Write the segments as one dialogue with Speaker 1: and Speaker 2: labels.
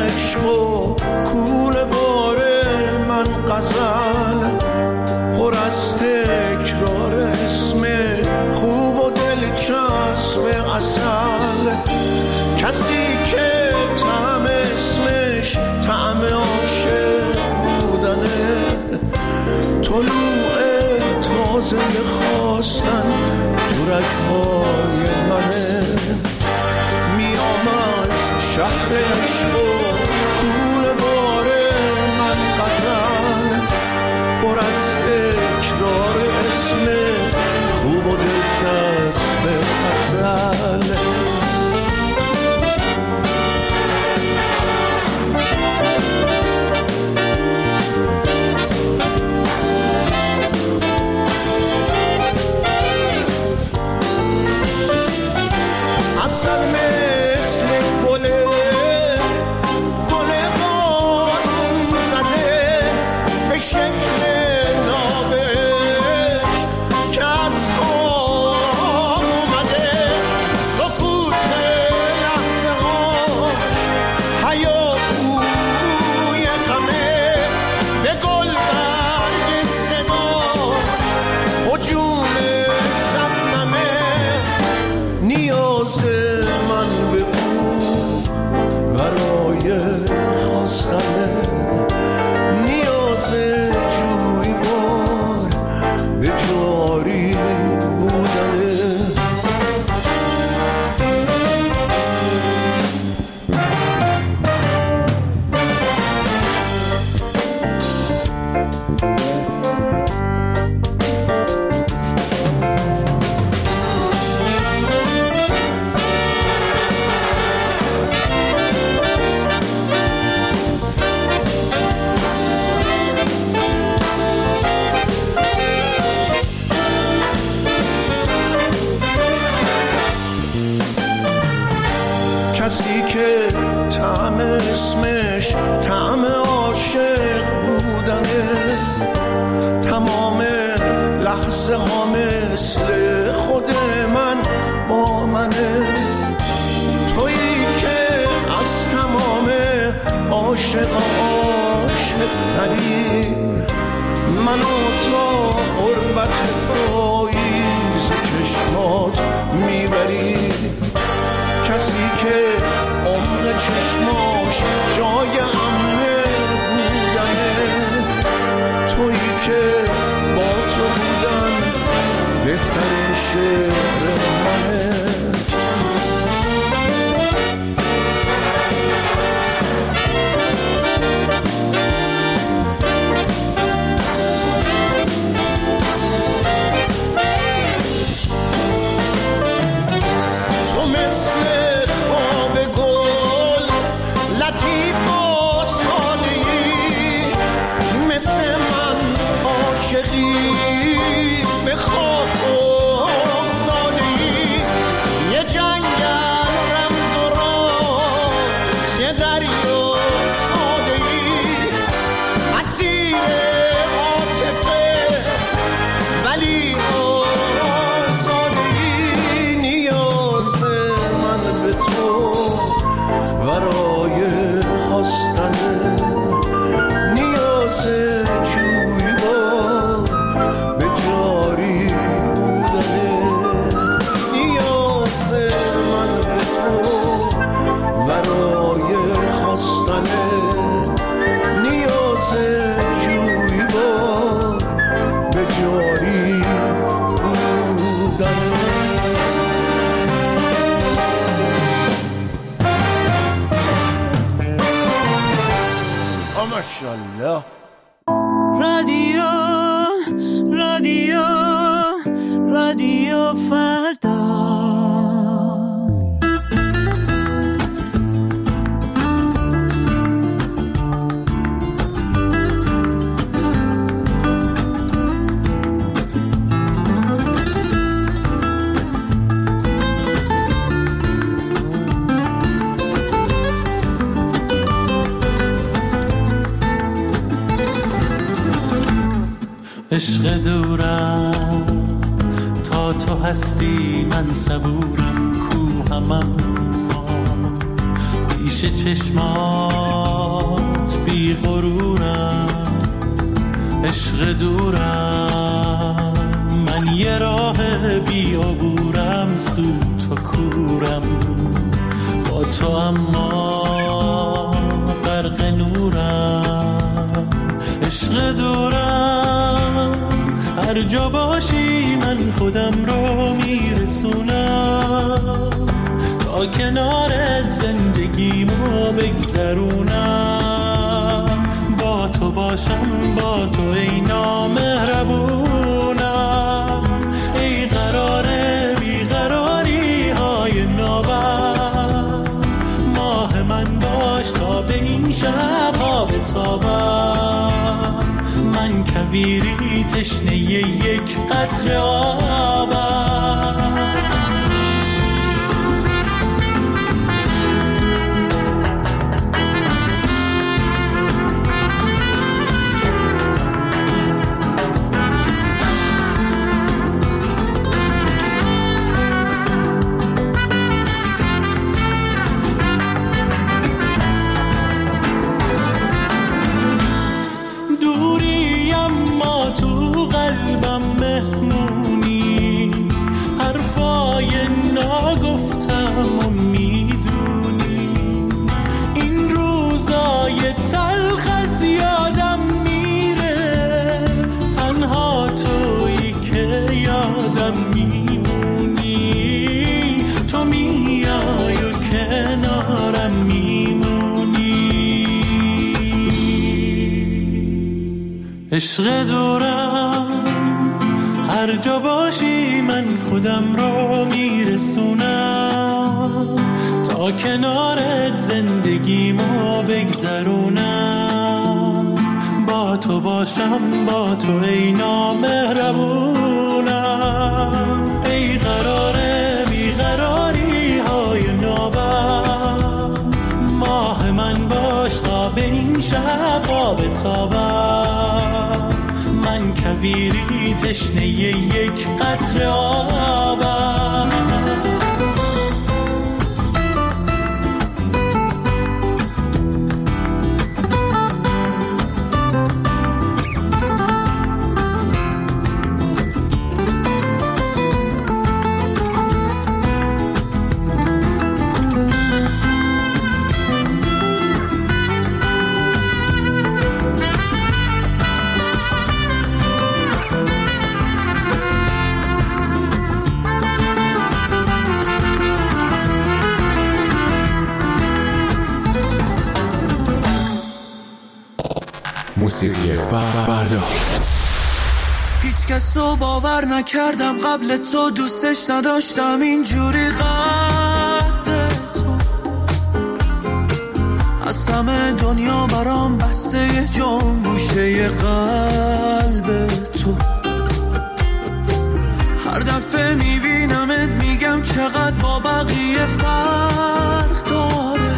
Speaker 1: عشق و کوله باره من غزل پر از تکرار اسم خوب و دلچسب عسل کسی که طعم اسمش طعم عاشق بودنه طلوع تازه خواستن تو رگ‌های منه میام از شهر عشق و کوله باره من غزل پر از تکرار اسم خوب و دلچسب غزل کسی که طعم اسمش طعم عاشق بودنه تمام لحظه ها مثل خود من با منه تویی که از تمام عاشق عاشق تری منو تا قربت پاییز چشمات میبری کسی که عمق چشماش جای امنه بودنه تویی که با تو بودن بهترین شعر منه ماشاءالله.
Speaker 2: رادیو فردا.
Speaker 3: عشق دورم تا تو هستی من صبورم کوهمم پیش چشمات غرورم، عشق دورم، من یه راه بی عبورم، سو تو کورم، با تو اما غرق نورم، عشق دورم، هر جا باشی من خودم رو میرسونم، تا کنارت زندگیمو بگذرونم، با تو باشم، با تو ای نامهربونم، ای قراره بیقراری های نابم، ماه من باش تا به این شب ها بتابم، من کویری تشنه یک قطره آبم. عشق دورم، هر جا باشی من خودم رو میرسونم، تا کنارت زندگیمو بگذرونم، با تو باشم، با تو ای نامهربونم، ای قراره بیقراری های نابم، ماه من باش تا به این شب ها بتابم، من کویری تشنه یک قطره آبم.
Speaker 4: موسیقی فردا.
Speaker 5: هیچ کس رو باور نکردم قبل تو، دوستش نداشتم اینجوری قد تو، از همه دنیا برام بسته یه جون گوشه قلب تو، هر دفعه میبینمت میگم چقدر با بقیه فرق داره،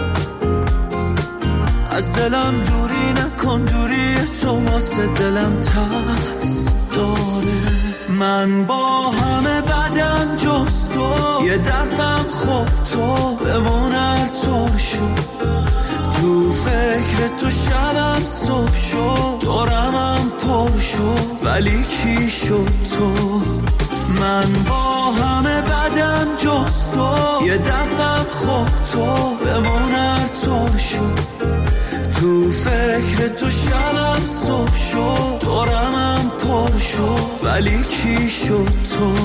Speaker 5: از دلم دوری نکن، دوری تو واسه دلم ترس داره، من با همه بدن جز تو، یه دفعم خوب تو بمون هر طور شد، تو فکر تو شبم صبح شد، دورمم پر شد ولی کی شد تو، من با همه بدن جز تو، یه دفعم خوب تو بمون هر طور شد، تو فکر تو شبم صبح شد، دورمم پر شد ولی کی شد تو.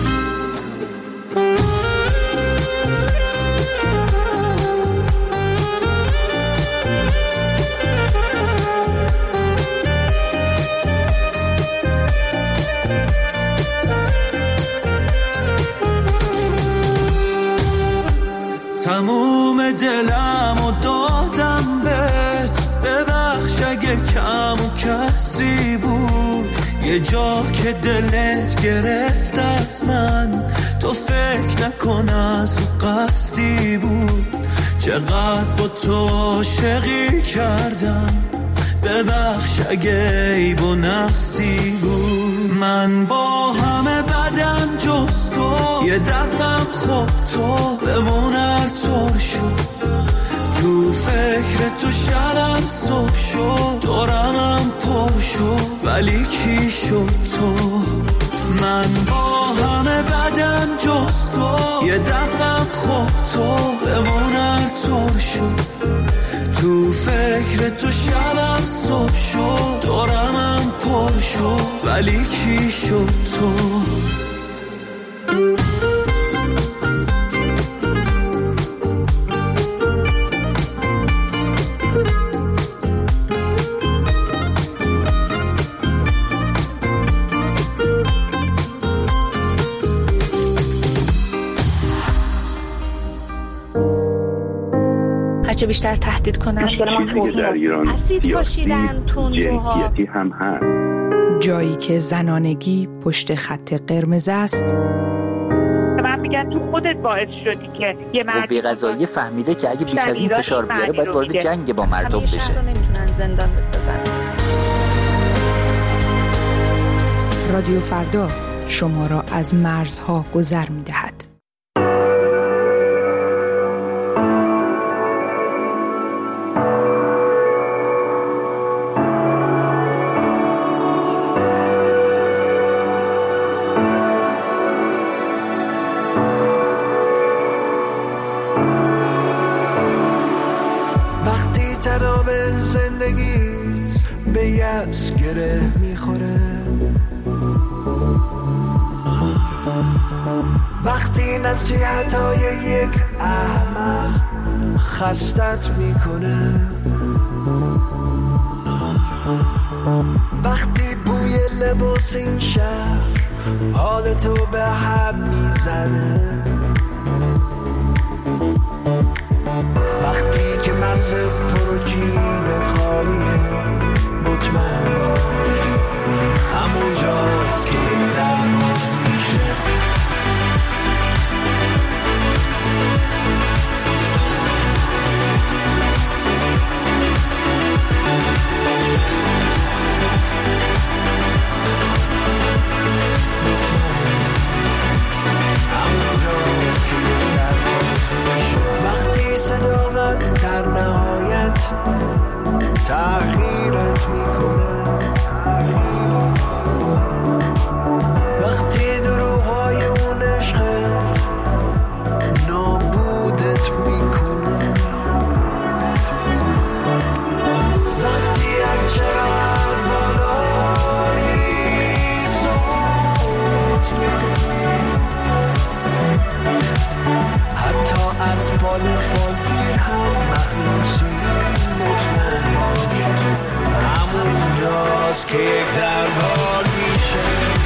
Speaker 5: تموم دلم و دادم بهت، ببخش اگه کم و کسی بود، یه جا که دلت گرفت از من، تو فکر نکن از تو قصدی بود، چقدر با تو عاشقی کردم، ببخش اگه عیب و نقصی بود، من با همه بدن جز تو، یه دفعم خوب تو بمون هر طور شد، تو فکر تو شبم صبح شد، ولی کی شد تو؟ من با همه بدم جز تو یه دفعه خب تو بمون هر طور شد تو فکر تو شبم صبح شد دورمم پر شد ولی کی شد تو؟
Speaker 6: هرچه بیشتر تهدید کنن
Speaker 7: چیزی در ایران سیاسی جنسیتی هم هست.
Speaker 8: جایی که زنانگی پشت خط قرمز است.
Speaker 9: من میگم تو خودت باعث شدی که یه
Speaker 10: قوه قضاییه فهمیده که اگه بیش از این فشار بیاره باید وارد جنگ با مردم بشه.
Speaker 6: همه شهر رو نمیتونن زندان بسازن.
Speaker 8: رادیو فردا شما را از مرزها گذر می‌دهد.
Speaker 1: وقتی تناب زندگیت به یأس گره میخوره، وقتی نصیحت‌های یک احمق خستت میکنه، وقتی بوی لباس این شهر حالتو به هم میزنه، وقتی که مغزت پر و جیبت خالیه، مطمئن باش همون جاست که درماز میشه. وقتی صداقت در نهایت تغییرت میکنه، وقتی دروغای اون عشقت نابودت میکنه، وقتی هرچقدر بالا میری صوت میکنی، حتی از فال فالگیر هم مخلوصی، مطمئن باش همون جاست که یک دربار میشه.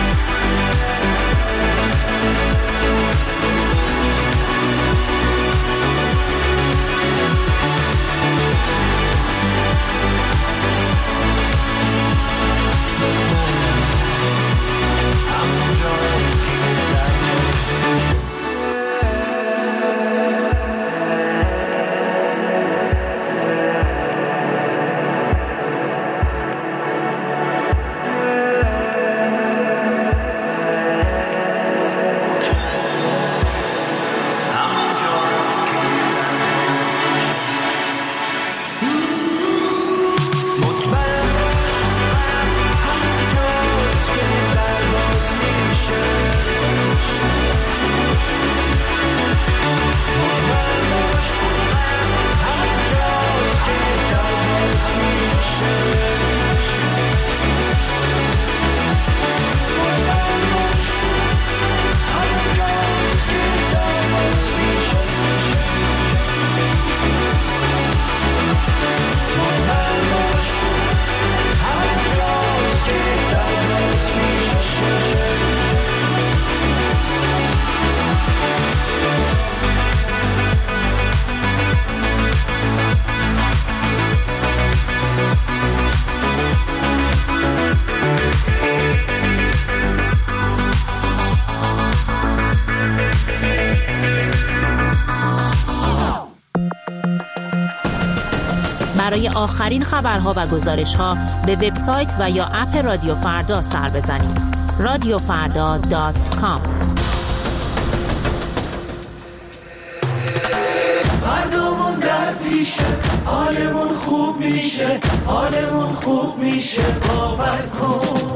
Speaker 11: برای آخرین خبرها و گزارش‌ها به وبسایت و یا اپ رادیو فردا سر بزنید. radiofarda.com.
Speaker 5: فردا مونده باور پیشه حالمون خوب میشه حالمون خوب میشه باور کن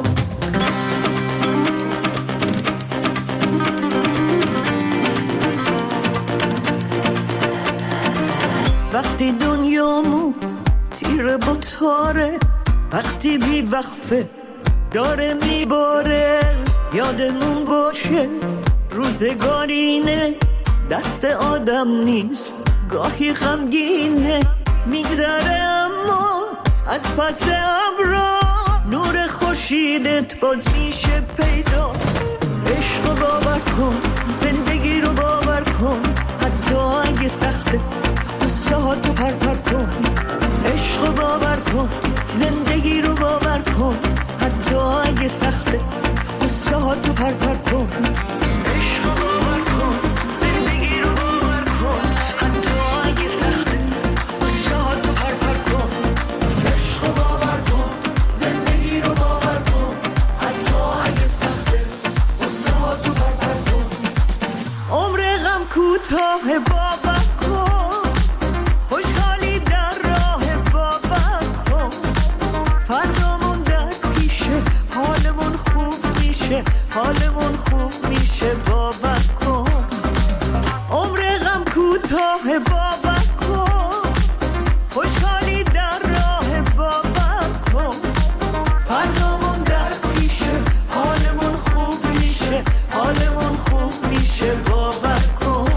Speaker 12: وقتی دنیامون تیره با تاره وقتی بی وقفه داره میباره یادمون باشه روزگارینه دست آدم نیست گاهی غمگینه میگذره اما از پس ابرا نور خورشیدت باز میشه پیدا عشق رو باور کن زندگی رو باور کن حتی اگه سخته قصه ها تو پر کن عشق رو باور کن زندگی رو باور کن حتی اگه سخته قصه ها تو پر کن عشق رو باور کن زندگی رو باور کن حتی اگه سخته قصه ها تو پر کن عشق رو باور کن زندگی رو باور کن حتی اگه سخته قصه ها تو پر کن عمر غم کوتاه باور کن خوشحالی در راه باور کن فردامون در پیشه حالمون خوب میشه حالمون خوب میشه باور کن عمر غم کوتاه باور کن خوشحالی در راه باور کن فردامون در پیشه حالمون خوب میشه حالمون خوب میشه باور کن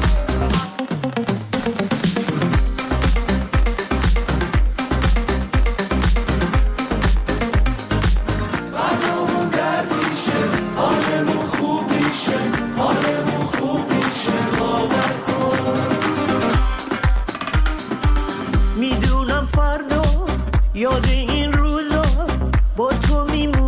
Speaker 12: فردامون در پیشه حالمون خوب میشه حالمون خوب میشه باور کن میدونم فردا یاد این روزا با تو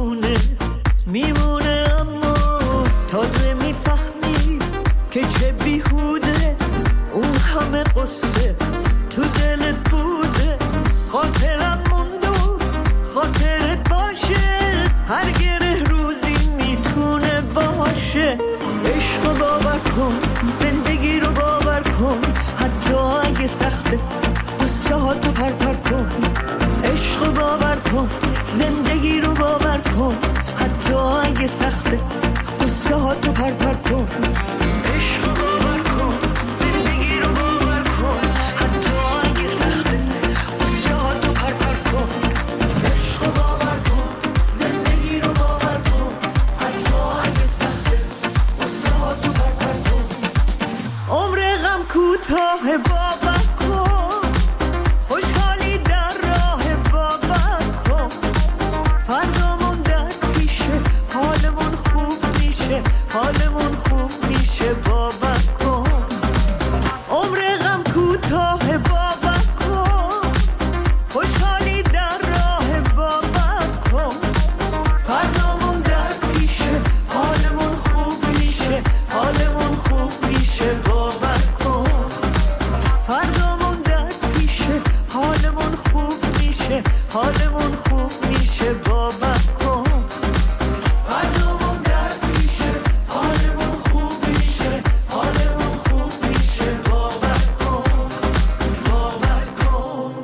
Speaker 12: میمونه اما تازه میفهمی که چه بیهوده اون همه قصه تو دلت بوده خاطرم موند و خاطرت باشه هر گره روزی میتونه باشه عشق رو باور کن زندگی رو باور کن حتی اگه سخته قصه ها تو پر کن عشق رو باور کن زندگی رو باور کن حتی اگه سخته قصه ها تو پر کن عشق رو باور کن زندگی رو باور کن حتی اگه سخته قصه ها تو پر کن عشق رو باور کن زندگی رو باور کن حتی اگه سخته قصه ها تو پر کن عمر غم کوتاه باور کن خوشحالی در راه باور کن فردامون در پیشه حالمون خوب میشه حالمون خوب میشه باور کن عمر غم کوتاه باور کن خوشحالی در راه باور کن فردامون در پیشه حالمون خوب میشه حالمون خوب میشه باور کن فردامون در پیشه حالمون خوب میشه حالمون خوب میشه باور کن فردامون در پیشه حالمون خوب میشه حالمون خوب میشه باور کن باور کن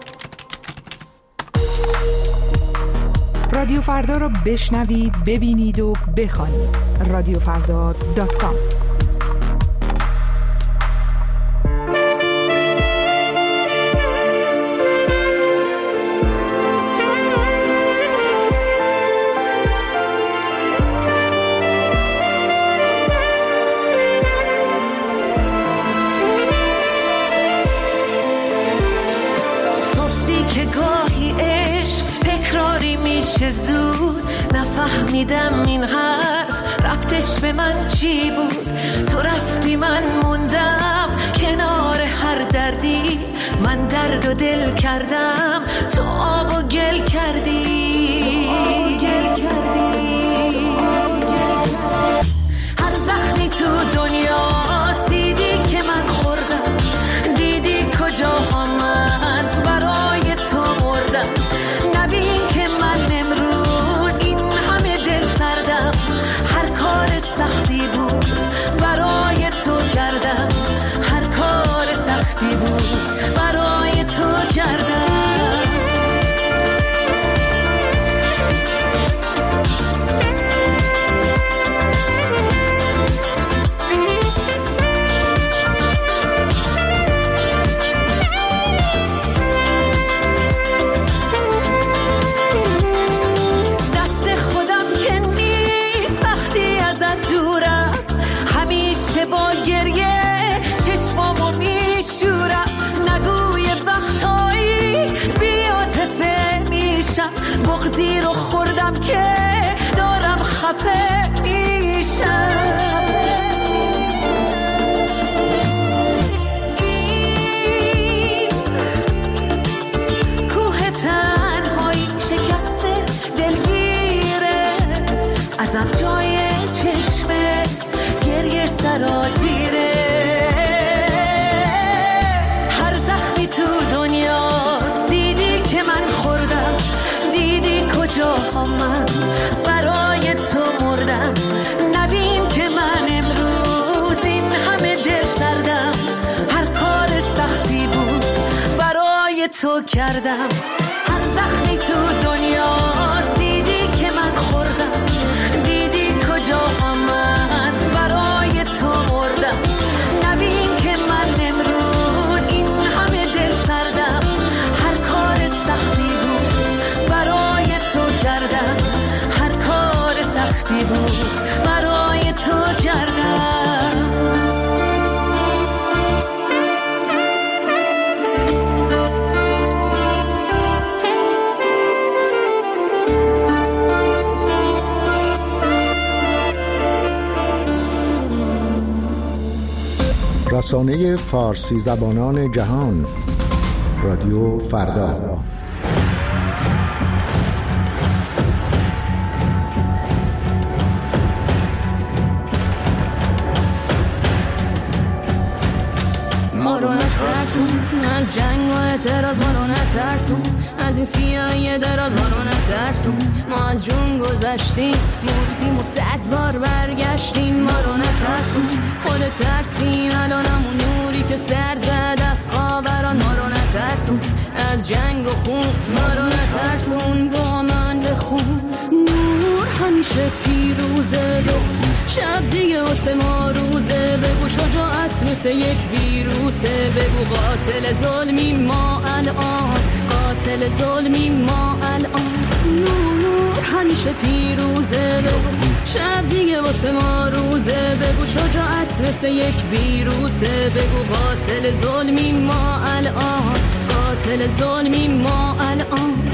Speaker 8: رادیو فردا رو بشنوید ببینید و بخوانید radiofrda.com
Speaker 2: گفتی که گاهی عشق تکراری میشه زود نفهمیدم این حرف ربطش به من چی بود تو رفتی من موندم کنار هر دردی من درد و دل کردم تو آب و گل کردی هر زخمی تو دنیاست دیدی که من خوردم دیدی کجاها من برای تو مردم نبین که من امروز این همه دل سردم هر کار سختی بود برای تو کردم هر کار سختی بود تو کردم، هر زخمی تو دنیاست، دیدی که من خوردم، دیدی کجاها من برای تو مردم، نبین که من امروز این همه دل سردم، هر کار سختی بود برای تو کردم، هر کار سختی بود برای تو کردم.
Speaker 13: رسانه فارسی زبانان جهان، رادیو فردا.
Speaker 14: ما رو نترسون از جنگ و اعتراض، ما رو نترسون از این سیاهی دراز، ما رو نترسون. ما از جون گذشتیم، مردیم و 100 بار برگشتیم. ما رو نترسون، خود ترسیم الان همون نوری که سر زد از خاوران. ما رو نترسون از جنگ و خون، ما رو نترسون با من بخون. نور همیشه پیروزه، رو شب دیگه واسه ما روزه. بگو شجاعت مثل یک ویروسه، بگو قاتل ظلمی ما الان، قاتل ظلمی ما الان. نور همیشه پیروزه، بگو شب دیگه واسه ما روزه. بگو شجاعت مثل یک ویروسه، بگو قاتل ظلمی ما الان، قاتل ظلمی ما الان.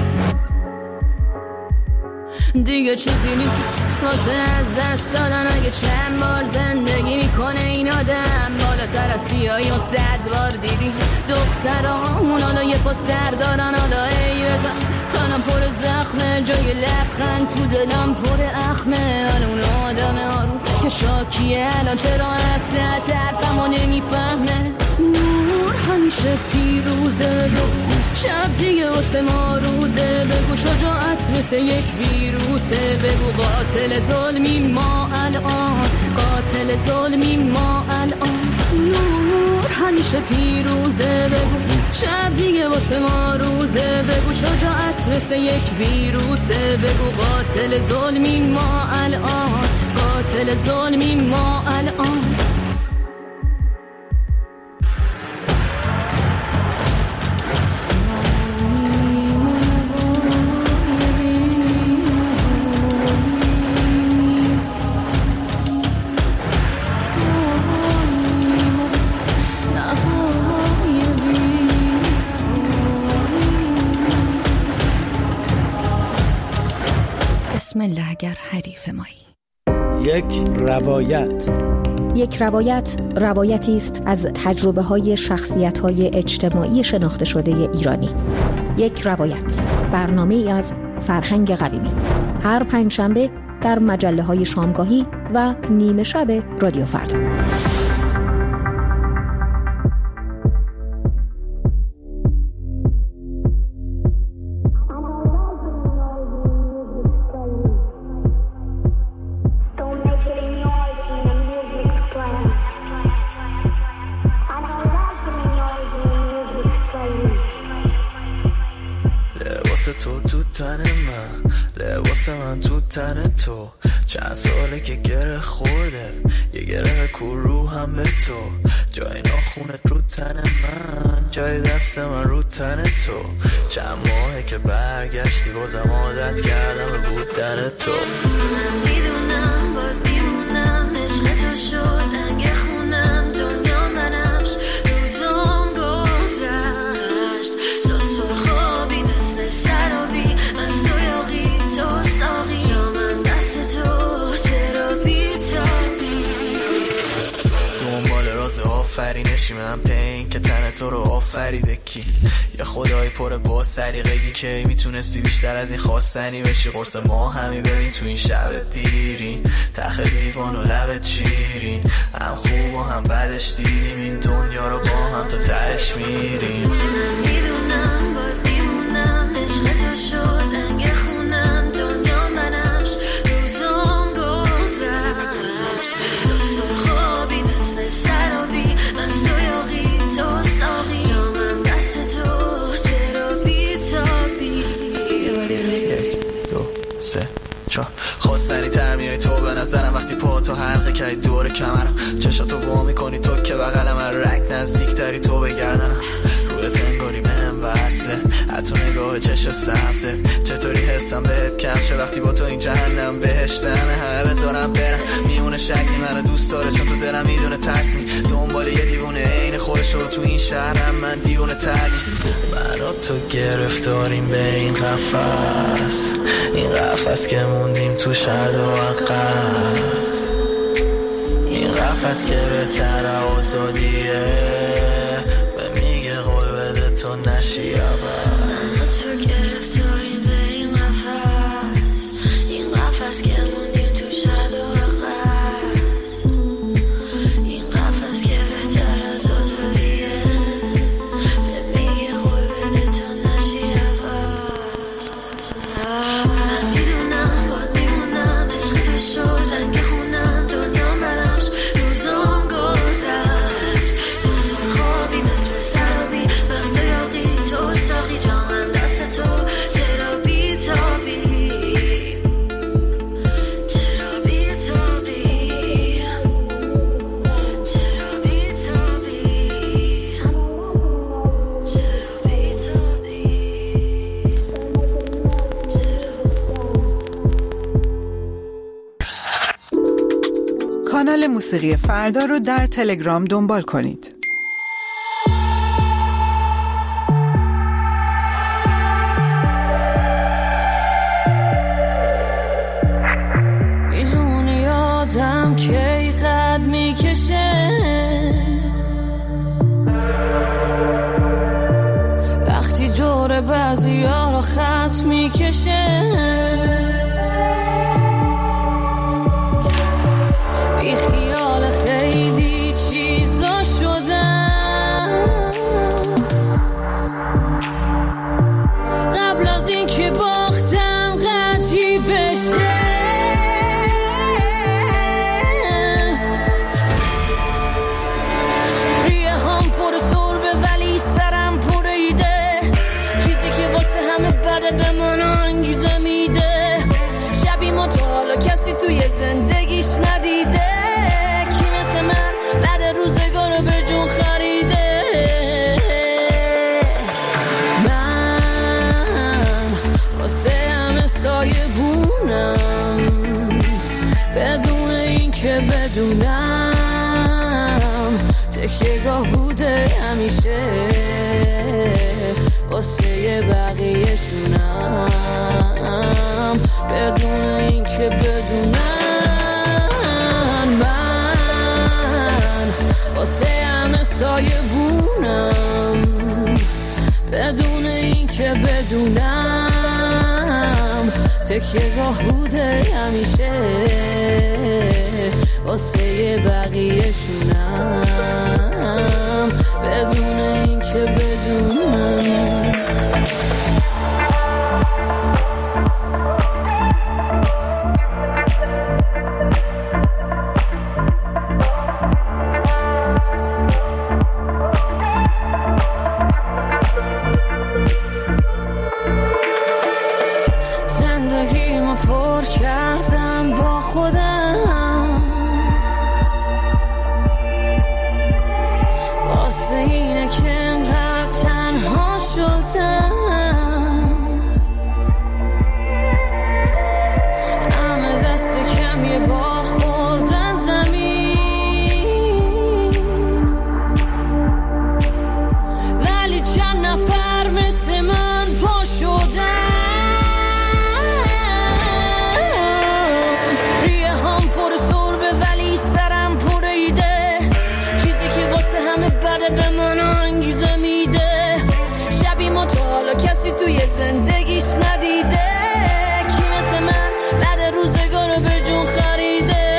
Speaker 14: دیگه چیزی نیست واسه از دست دادن، اگه چند بار زندگی میکنه این آدم. بالاتر از سیاهی و 100 بار دیدی دخترامون حالا یه پا سر دارن. حالا ای بزن تنم پر زخمه، جای لبخند تو دلم پر اخمه. حالا اون آدم آروم که شاکیه الان چرا اصلا طرفمو نمیفهمه. نور همیشه پیروزه، رو شب دیگه واسه ما روزه. بگو شجاعت مثل یک ویروسه، بگو قاتل ظلمی ما الان، قاتل ظلمی ما الان. نور همیشه پیروزه، بگو شب دیگه واسه ما روزه. بگو شجاعت مثل یک ویروسه، بگو قاتل ظلمی ما الان، قاتل ظلمی ما الان.
Speaker 8: بسم الله اگر حریف مایی.
Speaker 13: یک روایت روایتی است از تجربه های شخصیت های اجتماعی شناخته شده ایرانی. یک روایت، برنامه ای از فرهنگ قویمی، هر پنجشنبه در مجله های شامگاهی و نیمه شب رادیو فردا.
Speaker 1: لباس من تو تن تو، چند ساله که گره خورده، یه گره کرو هم به تو. جای ناخونت رو تن من، جای دست من رو تن تو. چند ماهه که برگشتی بازم عادت کردم به بودن تو. من میدونم باید بیمونم، عشق تو شد انگ خونم، دنیا منمش روزم گذشت. تو سرخابی مثل سرابی، از تو یاقی تو ساقی، جا من دست تو چرا بیتابی. دنبال راز آفرینشی من پین که تن تو رو آفریده کی. یه خدای پر با سریقگی که میتونستی بیشتر از این خواستنی بشی. قرص ما همی ببین تو این شب دیرین، تخ لیوان و لبت شیرین، هم خوب و هم بدش دیدیم این دنیا رو با هم تا تهش میریم. من میدونم باید بیمونم، عشق تو شد انگ خونم، دنیا منمش روزم گذشت. تو سرخابی مثل سرابی، از تو یاقی تو ساقی، جا من دست تو چرا خواستنی تر میای تو به نظرم وقتی پاتو حلقه کردی دور کمرم چشاتو وا میکنی تو که بغلم رک نزدیک تری تو بگردنم رویت انگاری بهم وصله حتی نگاه چش سبزه چطوری حسم بهت کم شه وقتی با تو این جهنم بهشتمه همه بذارم برم میونه شکلی منو دوست داره چون تو دلم میدونه ترسنی دنبال یه دیوونه عین خودشو تو این شهرم من دیوونه تر نیست من و تو گرفتاریم به این قفس که موندیم تو شرد و عقب این قفس که بهتر آزادیه به میگه قول بده تو نشی عوض تو گرفتاریم به این قفس که موندیم تو شرد و عقب این قفس که بهتر از آزادیه به میگه قول بده تو نشی عوض میدونم باد میمونم عشق تو شد جنگ خونم دنیا براش روزام گذشت تو سرخابی مثل سرابی مست و یاقی تو ساقی جامم دست تو چرا بیتابی چرا بیتابی چرا بیتابی چرا بیتابی
Speaker 8: کانال موسیقی فردا رو در تلگرام دنبال کنید.
Speaker 14: میدونی یادم کی قد میکشه وقتی دور بعضی ها رو خط میکشه بی خیال خیلی چیزا شدم قبل از این که باختم قطعی بشه ریه هم پر سربه ولی سرم پر ایده چیزی که واسه همه بده به من انگیزه میده شبی ما تا حالا کسی توی زندگیش ندیده کی مثل من بعد روزگار رو به جون خریده من واسه همه سایه بونم بدون این که بدونم تکیه‌گاه بوده همیشه واسه بقیه شونم بدون این که بدونم من واسه همه سایه بونم بدون این که بدونم تکیه‌گاه بوده همیشه واسه بقیه شونم بدون این که بدونم پر کردم با خودم واسه اینه که انقدر تنها شدم همه دست کم یه بار خوردن زمین ولی چند نفر مثل من پا شدن به من انگیزه میده شبی ما تا حالا کسی توی زندگیش ندیده کی مثل من بعد روزگار رو به جون خریده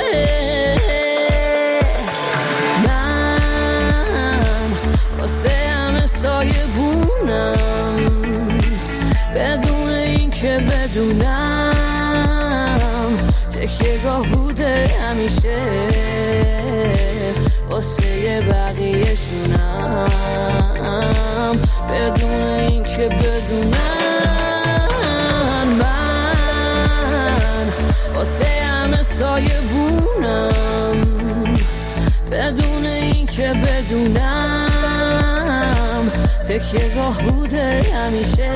Speaker 14: من واسه همه سایه بونم بدون این که بدونم تکیه‌گاه بوده همیشه واسه بقیه شونم بدون این که بدونم من واسه تکیه‌گاه بوده همیشه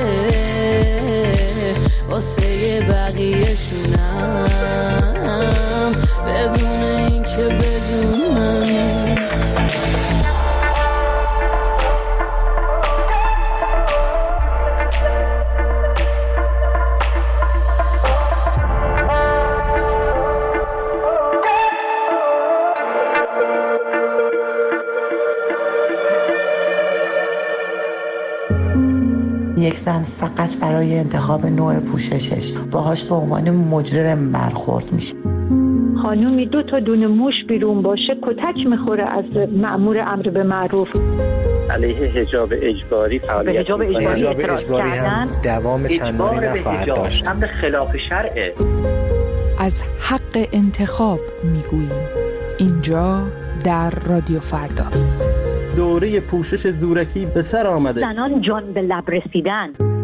Speaker 14: واسه بقیه‌شونم بدون اینکه بدونم.
Speaker 15: یک زن فقط برای انتخاب نوع پوششش باهاش به عنوان مجرم برخورد میشه.
Speaker 16: خانومی 2 تا دونه موش بیرون باشه کتک میخوره از مأمور امر به معروف.
Speaker 17: علیه حجاب اجباری فعالیت
Speaker 16: به حجاب اجباری
Speaker 18: هم دوام چندانی نخواهد داشت.
Speaker 17: امر خلاف شرعه.
Speaker 8: از حق انتخاب میگوییم اینجا در رادیو فردا.
Speaker 19: دوره پوشش زورکی به سر آمده.
Speaker 16: زنان جان به لب رسیدن.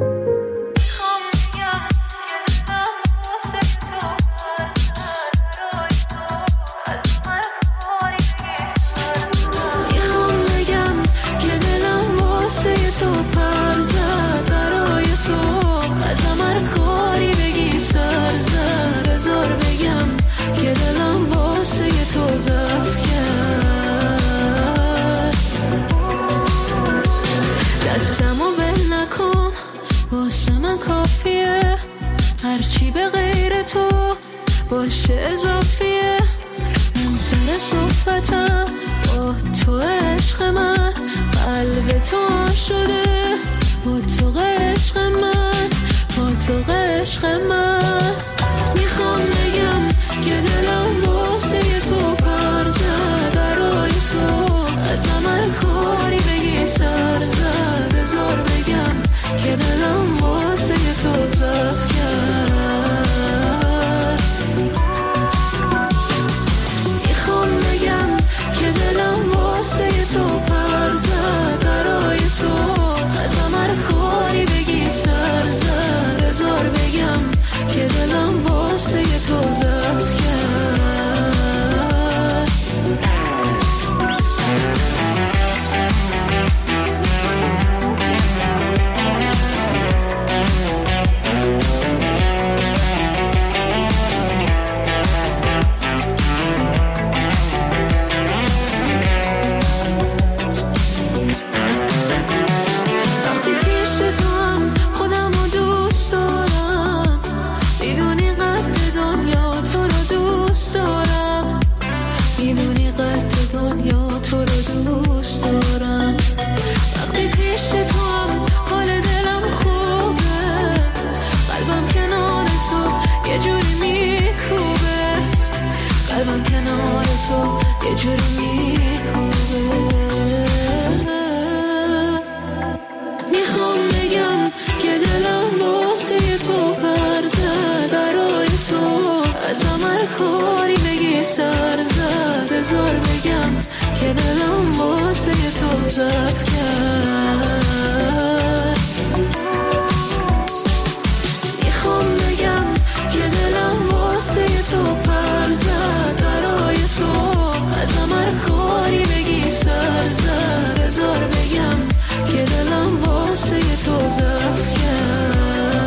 Speaker 14: هرچی به غیر تو باشه اضافیه. من سر صحبتم با تو عشق من قلب تو شده با تو عشق من با تو عشق من. میخوام بگم که دلم واسه تو پر زد برای تو از هر کاری بگی سر زد بذار بگم که دلم واسه تو زد کرد. میخوام بگم که دلم واسه تو پر زد برای تو از هر کاری بگی سر زد بذار بگم که دلم واسه تو زد کرد. میخوام بگم که دلم واسه تو پر زد برای تو از هر کاری بگی سر زد بذار بگم که دلم واسه تو زد کرد. میخوام بگم که دلم واسه تو پر زد برای تو از هر کاری بگی سر زد بذار بگم که دلم واسه تو زد کرد.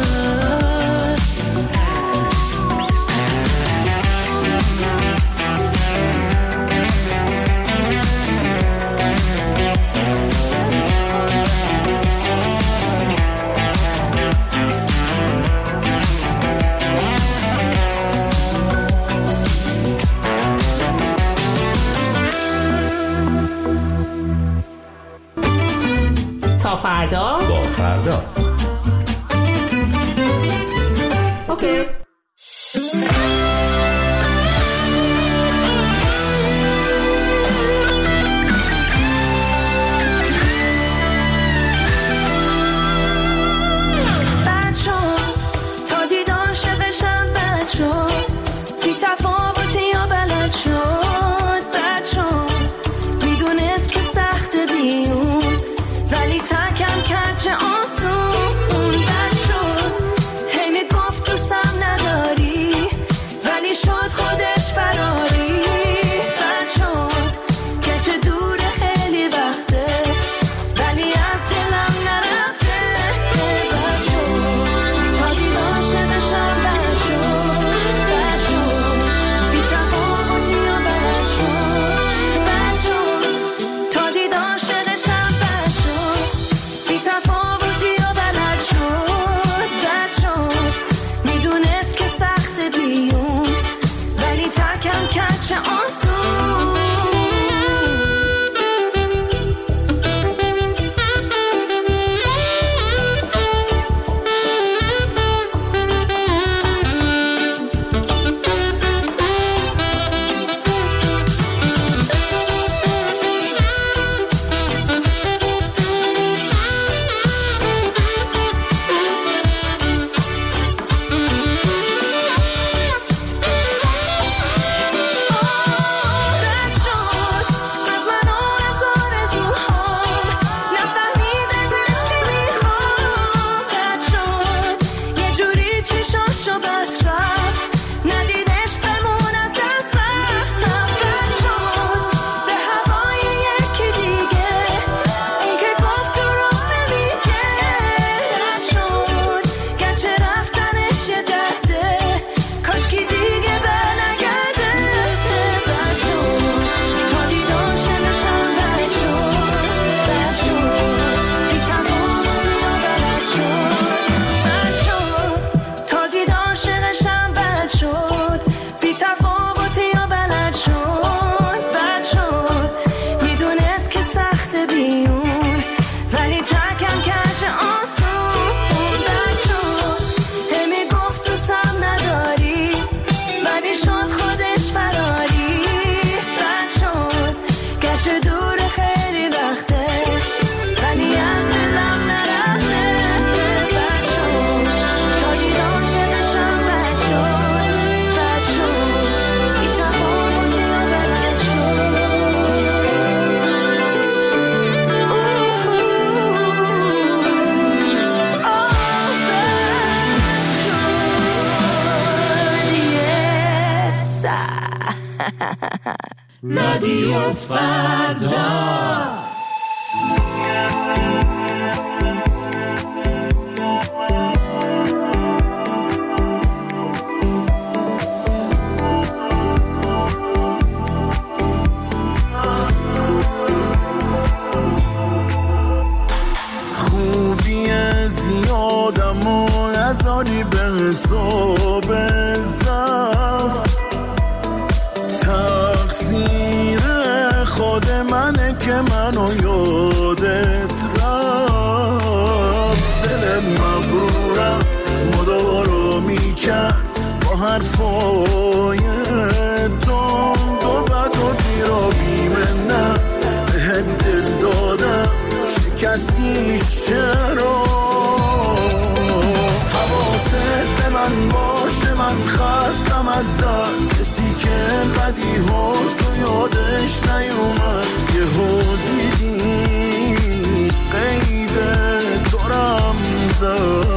Speaker 11: تا فردا
Speaker 20: با فردا.
Speaker 11: اوکی.
Speaker 5: رادیو فردا.
Speaker 20: زیادم و نذاری به حساب زفت، تقصیر خود منه که منو یادت رفت. دل مغرورم مدارو میکرد با حرفای تند و بد و دیرا بیمنت بهت دل دادم شکستیش چرا؟ حواست به من باشه من خستم از درد، کسی که بدی ها تو یادش نیومد. یه ها دیدی قید تو رمزد،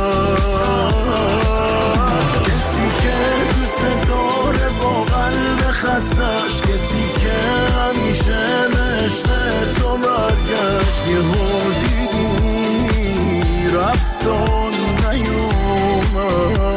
Speaker 20: کسی که دوست داره با قلب خستش، کسی که همیشه نشته تو برگشت. یه ها دیدی رفتان نیومد.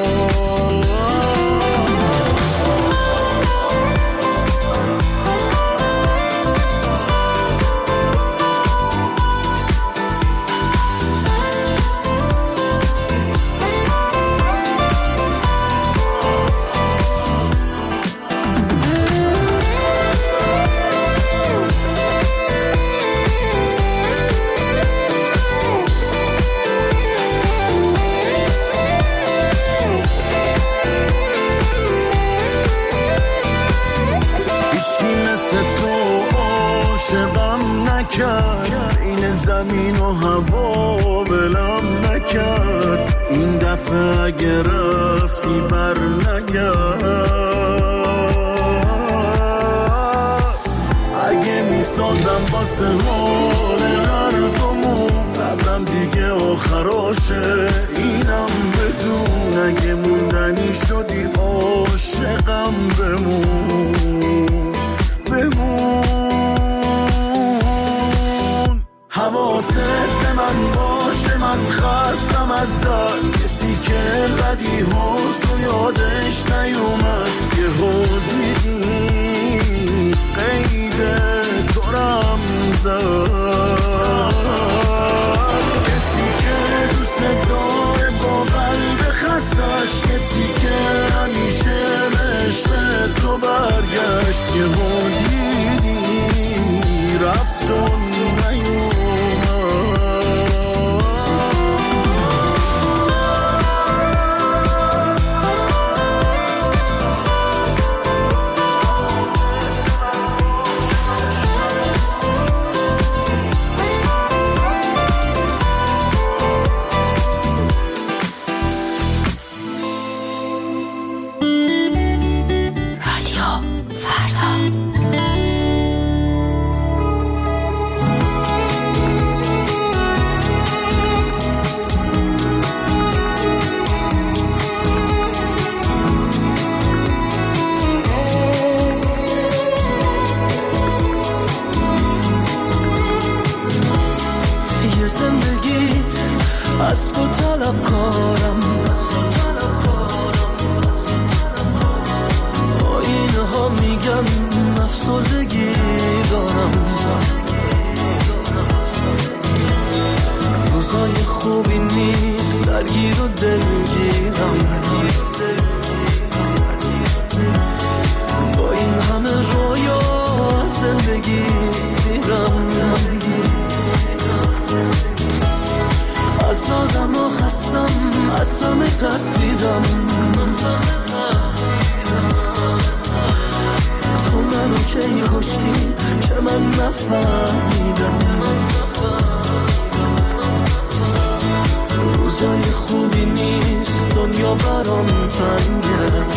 Speaker 20: این زمین و هوا بلم نکرد، این دفعه اگه رفتی بر نگرد. اگه میسازم واسه حال هر دومون، صبرم دیگه آخراشه اینم بدون. اگه موندنی شدی عاشقم بمون بمون. حواست به من باشه من خستم از درد، کسی که بدی ها تو یادش نیومد. یه ها دیدی قید تو رمزد، کسی که دوست داره با قلب خستش، کسی که همیشه نشته تو برگشت. یه ها دیدی رفتون نیومد. از تو طلب کارم، آینه ها میگن افسردگی دارم. روزای خوبی نیست درگیر و دلگیرم، با این همه رویا زندگی سیرم. از آدم ها خستم، از همه ترسیدم. تو منو کی کشتی که من نفهمیدم. روزای خوبی نیست دنیا برام تنگه،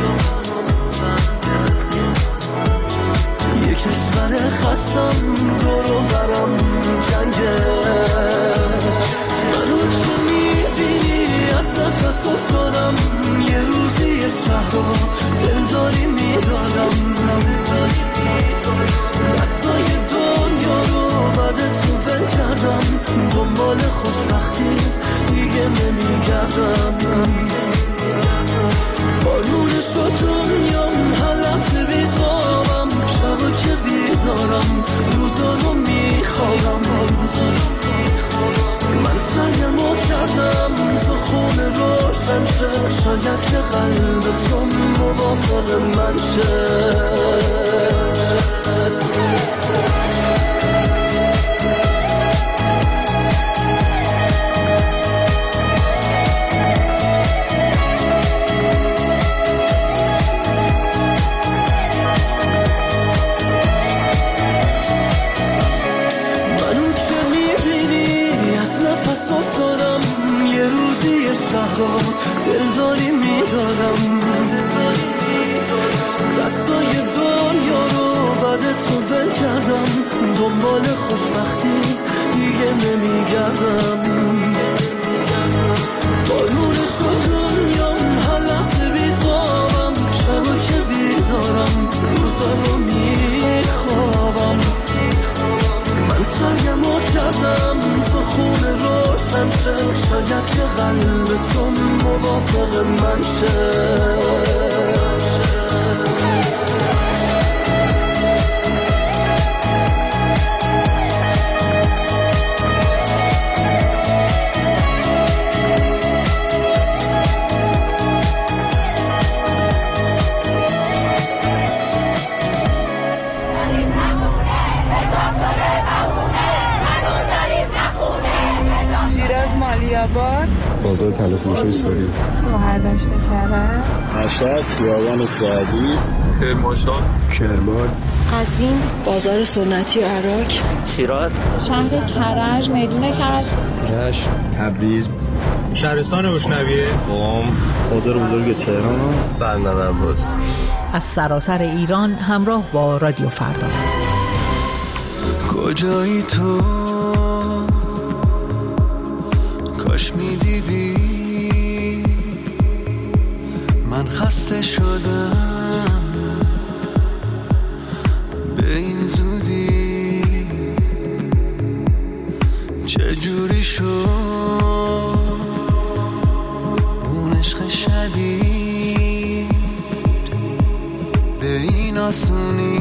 Speaker 20: یه کشور خستم دورو برام جنگه. منو که میبینی از نفس افتادم، یه روزی شهر رو دلداری میدادم. شه، شاید که قلب تو موافق من شه. دلداری میدادم دستای دنیا رو بعد تو ول کردم، دنبال خوشبختی دیگه نمیگردم. بارون شد دنیام هر لحظه بیتابم، شبا که بیدارم روزا رو میخوابم. من سرگمو کردم تو خونه روشن شه، شاید که قلب تو موافق من شه.
Speaker 21: بازار تلفروشی سوری،
Speaker 6: برداشت کرد،
Speaker 21: مشهد، خیابان سعدی، کرمانشاه، کرمان،
Speaker 6: قزوین، بازار سنتی عراق،
Speaker 10: شیراز،
Speaker 6: شهر کرج، میدون کرج،
Speaker 21: رشت، تبریز،
Speaker 22: شهرستان گشنویه،
Speaker 21: قم، بازار بزرگ تهران، بندر عباس.
Speaker 23: از سراسر ایران همراه با رادیو فردا.
Speaker 20: کجایی تو؟ کاش میدیدی من خسته شدم به این زودی. چجوری شد اون عشق شدید به این آسونی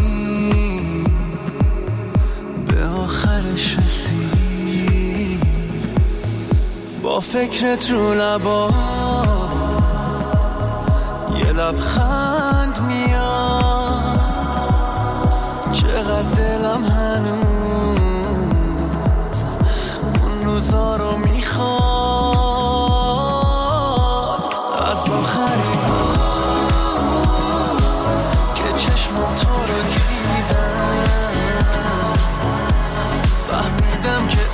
Speaker 20: به آخرش رسید. با فکرت رو لبا یه لبخند میاد، چقدر دلم هنوز اون روزا رو میخواد. از آخرین بار که چشمم تو رو دیدم فهمیدم که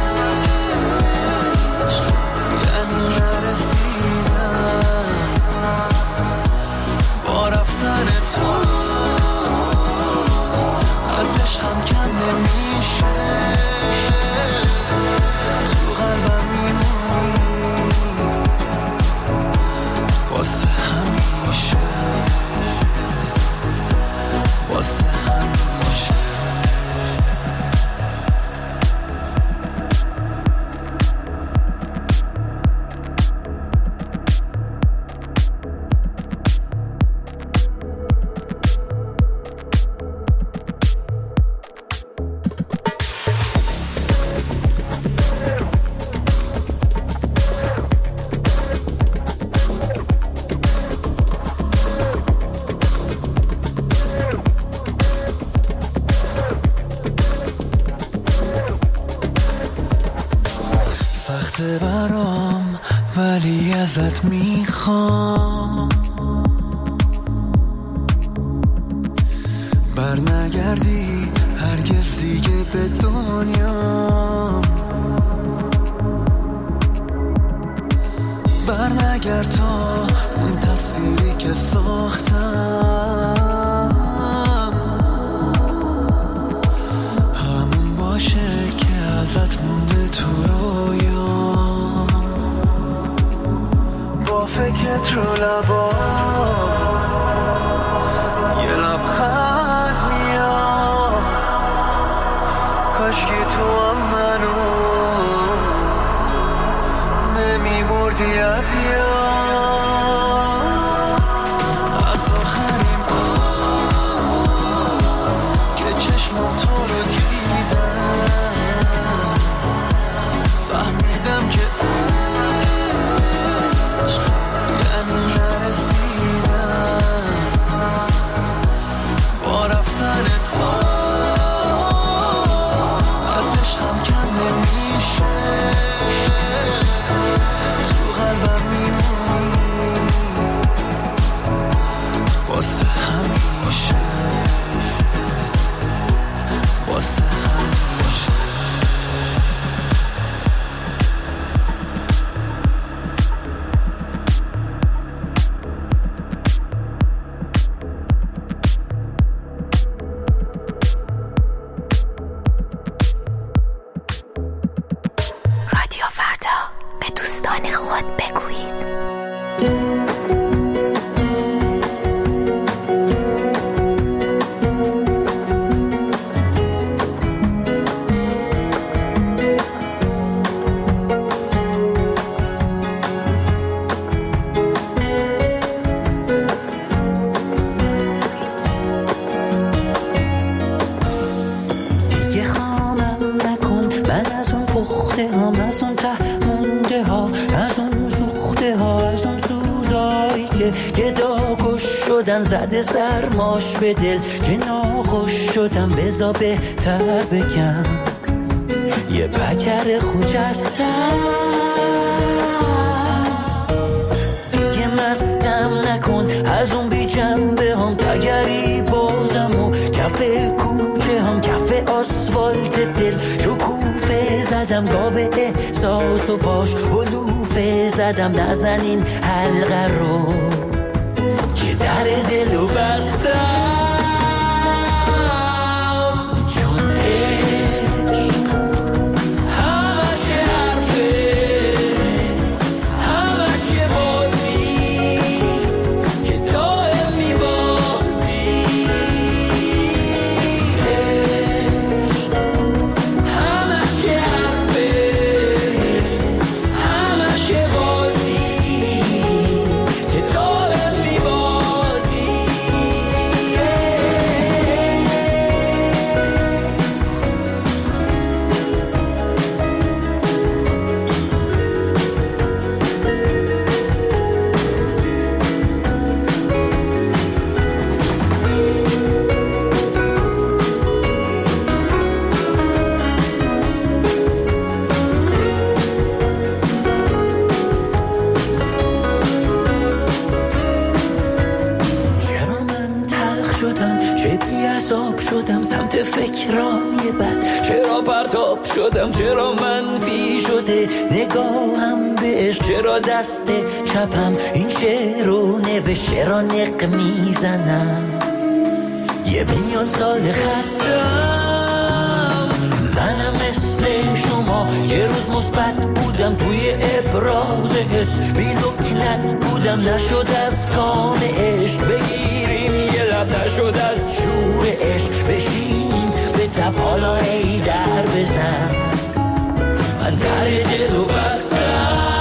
Speaker 20: برام ولی ازت میخوام برنگردی هرگز دیگه به دنیا، برنگرد تا اون تصویری که ساختم همون باشه که ازت مونده تو رویام. با فکرت رو لبا یه لبخند میاد، کاشکی تو هم منو نمیبردی از یاد. از آخرین بار که چشمم تو رو دیدم فهمیدم که عشق
Speaker 12: که گداکش شدن زده سرماش به دل که ناخوش شدم بزا بهتر بگم یه پکر خوجستم دیگه مستم نکن از اون بی جنبه هم تگری بازم و کف کوچه هم کف آسفالت دل شکوفه زدم گاوه احساس و باش بلوفه زدم نزن این حلقه رو که در دلو بستم فکرای بد چرا پرتاب شدم چرا منفی شده نگاهم بهش چرا دست چپم این شعر رو نوشت چرا نق میزنم یه میلیون سال خستم منم مثل شما یه روز مثبت بودم توی ابراز حس بی لکنت بودم نشد از کام عشق بگیریم یه لب نشد از شور عشق بشینیم به تب حالا ای در بزن من در دلو بستم